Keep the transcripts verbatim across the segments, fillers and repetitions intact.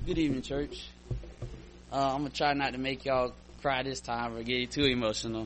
Good evening, church. Uh, I'm going to try not to make y'all cry this time or get too emotional.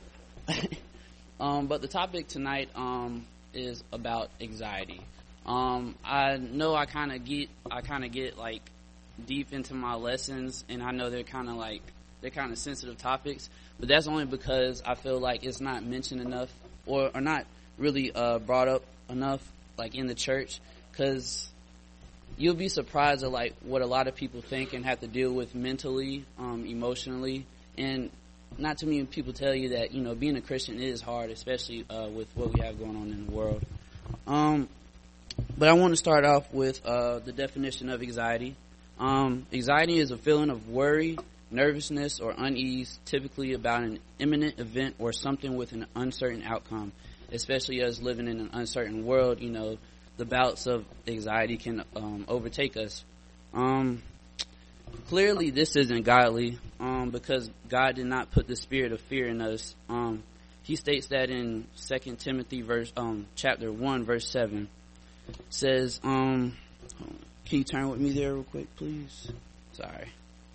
um, but the topic tonight um, is about anxiety. Um, I know I kind of get, I kind of get like deep into my lessons, and I know they're kind of like, they're kind of sensitive topics, but that's only because I feel like it's not mentioned enough or, or not really uh, brought up enough like in the church, because you'll be surprised at like what a lot of people think and have to deal with mentally, um, emotionally, and not too many people tell you that, you know, being a Christian is hard, especially uh, with what we have going on in the world. Um, but I want to start off with uh, the definition of anxiety. Um, anxiety is a feeling of worry, nervousness, or unease, typically about an imminent event or something with an uncertain outcome, especially as living in an uncertain world. You know, the bouts of anxiety can um, overtake us. Um, clearly, this isn't godly um, because God did not put the spirit of fear in us. Um, he states that in Second Timothy verse, um, chapter one, verse seven. It says, um, can you turn with me there real quick, please? Sorry.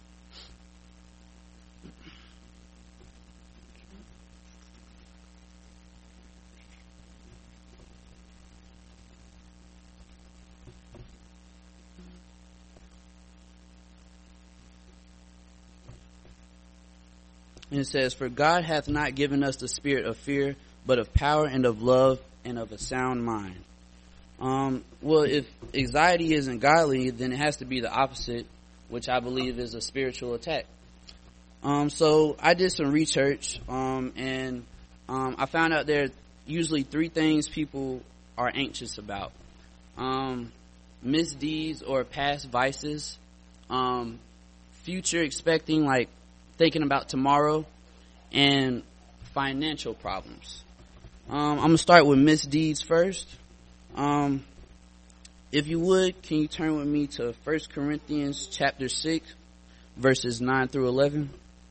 And it says, for God hath not given us the spirit of fear, but of power and of love and of a sound mind. Um, well, if anxiety isn't godly, then it has to be the opposite, which I believe is a spiritual attack. Um, so I did some research, um, and um, I found out there are usually three things people are anxious about. Um, misdeeds or past vices, um, future expecting, like thinking about tomorrow, and financial problems. Um, I'm going to start with misdeeds first. Um, if you would, can you turn with me to First Corinthians chapter six, verses nine through eleven?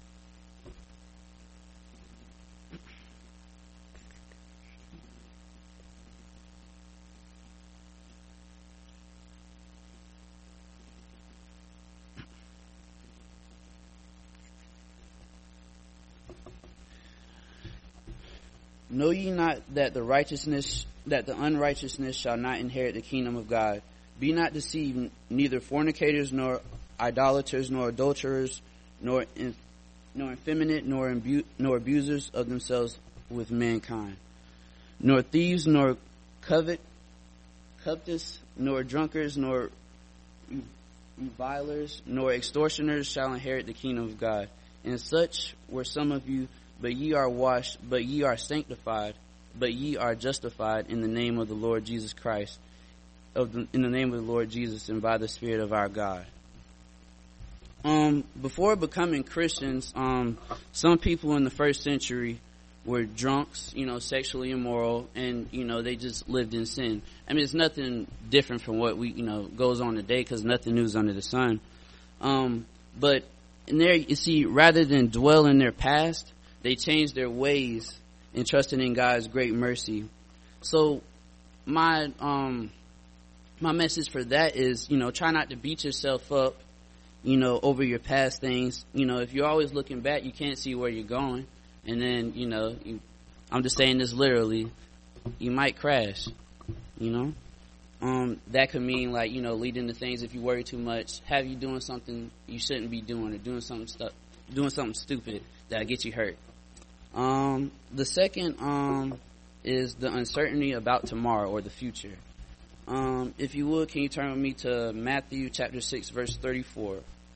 Know ye not that the righteousness, that the unrighteousness shall not inherit the kingdom of God? Be not deceived, neither fornicators, nor idolaters, nor adulterers, nor in, nor effeminate, nor imbu, nor abusers of themselves with mankind, nor thieves, nor covet, covetous, nor drunkards, nor revilers, nor extortioners shall inherit the kingdom of God. And such were some of you. But ye are washed, but ye are sanctified, but ye are justified in the name of the Lord Jesus Christ, of the, in the name of the Lord Jesus, and by the Spirit of our God. Um, before becoming Christians, um, some people in the first century were drunks, you know, sexually immoral, and you know they just lived in sin. I mean, it's nothing different from what we, you know, goes on today, because nothing new is under the sun. Um, but in there, you see, rather than dwell in their past, they changed their ways and trusted in God's great mercy. So my um my message for that is, you know, try not to beat yourself up, you know, over your past things. You know, if you're always looking back, you can't see where you're going. And then, you know, you, I'm just saying this literally, you might crash, you know. Um, that could mean, like, you know, leading to things if you worry too much, have you doing something you shouldn't be doing, or doing something stu- doing something stupid that'll get you hurt. Um, the second, um, is the uncertainty about tomorrow or the future. Um, if you would, can you turn with me to Matthew chapter six, verse thirty-four?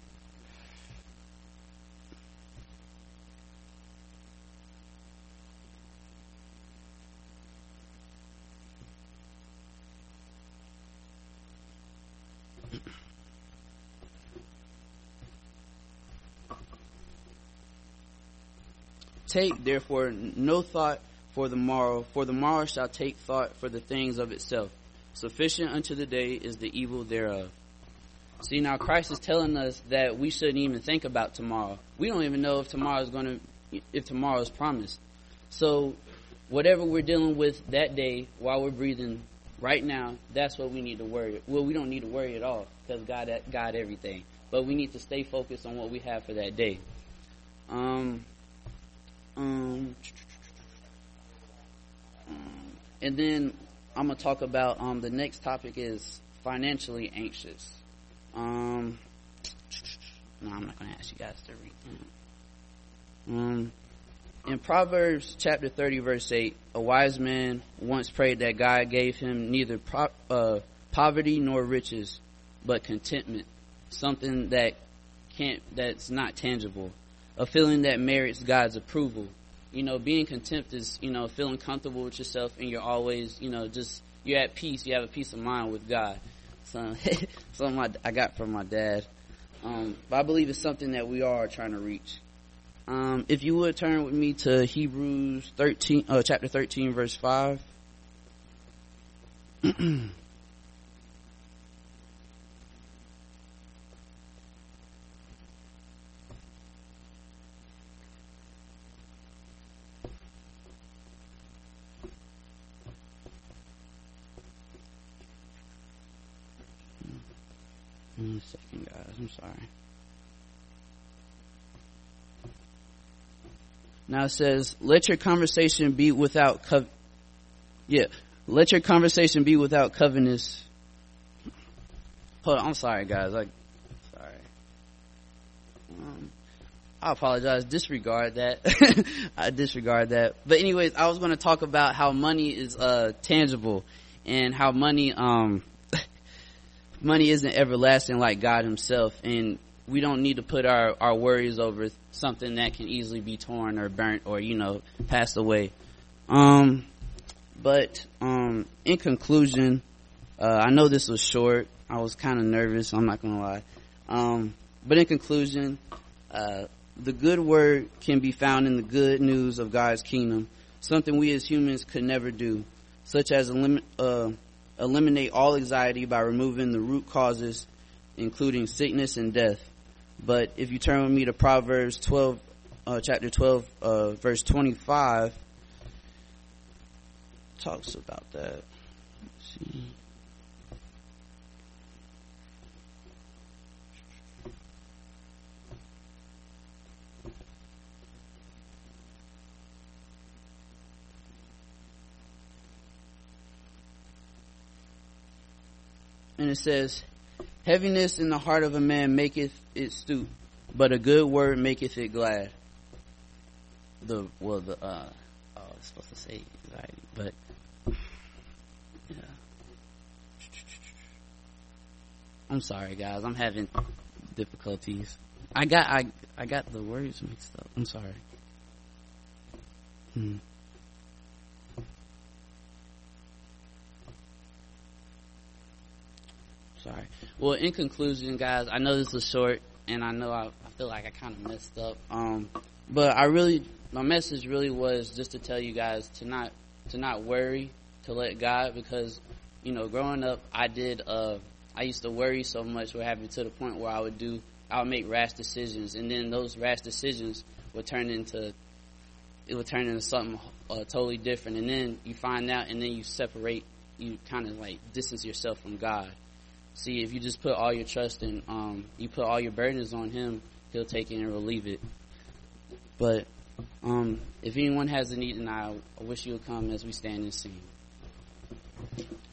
Take therefore no thought for the morrow, for the morrow shall take thought for the things of itself. Sufficient unto the day is the evil thereof. See, now Christ is telling us that we shouldn't even think about tomorrow. We don't even know if tomorrow is going to, if tomorrow is promised. So whatever we're dealing with that day while we're breathing, right now, that's what we need to worry. Well, we don't need to worry at all because God got everything. But we need to stay focused on what we have for that day. Um, um, and then I'm going to talk about, um, the next topic is financially anxious. Um, no, I'm not going to ask you guys to read. Um, in Proverbs chapter thirty, verse eight, a wise man once prayed that God gave him neither pro- uh, poverty nor riches, but contentment, something that can't, that's not tangible, a feeling that merits God's approval. You know, being content is, you know, feeling comfortable with yourself, and you're always, you know, just, you're at peace. You have a peace of mind with God. So, something I, I got from my dad. Um, but I believe it's something that we all are trying to reach. Um, if you would turn with me to Hebrews thirteen, uh, chapter thirteen, verse five. And One second, guys. I'm sorry. Now it says, let your conversation be without cov- yeah, let your conversation be without covetousness. Hold on, I'm sorry, guys. I, sorry. Um, I apologize. Disregard that. I disregard that. But anyways, I was going to talk about how money is uh tangible, and how money um money isn't everlasting like God Himself, and we don't need to put our, our worries over something that can easily be torn or burnt or, you know, passed away. Um, but, um, in conclusion, uh, I know this was short. I was kind of nervous. I'm not going to lie. Um, but in conclusion, uh, the good word can be found in the good news of God's kingdom, something we as humans could never do, such as elim- uh, eliminate all anxiety by removing the root causes, including sickness and death. But if you turn with me to Proverbs twelve, uh, chapter twelve, uh, verse twenty-five, talks about that. Let's see. And it says, heaviness in the heart of a man maketh it stoop, but a good word maketh it glad. The, well, the, uh, oh, I was supposed to say anxiety, but, yeah. I'm sorry, guys. I'm having difficulties. I got, I, I got the words mixed up. I'm sorry. Hmm. Sorry. Well, in conclusion, guys, I know this was short, and I know I, I feel like I kind of messed up. Um, but I really, my message really was just to tell you guys to not, to not worry, to let God, because, you know, growing up, I did, uh, I used to worry so much, what happened to the point where I would do, I would make rash decisions, and then those rash decisions would turn into, it would turn into something uh, totally different, and then you find out, and then you separate, you kind of like distance yourself from God. See, if you just put all your trust in, um, you put all your burdens on Him, He'll take it and relieve it. But um, if anyone has a need, and I, I wish you would come as we stand and sing.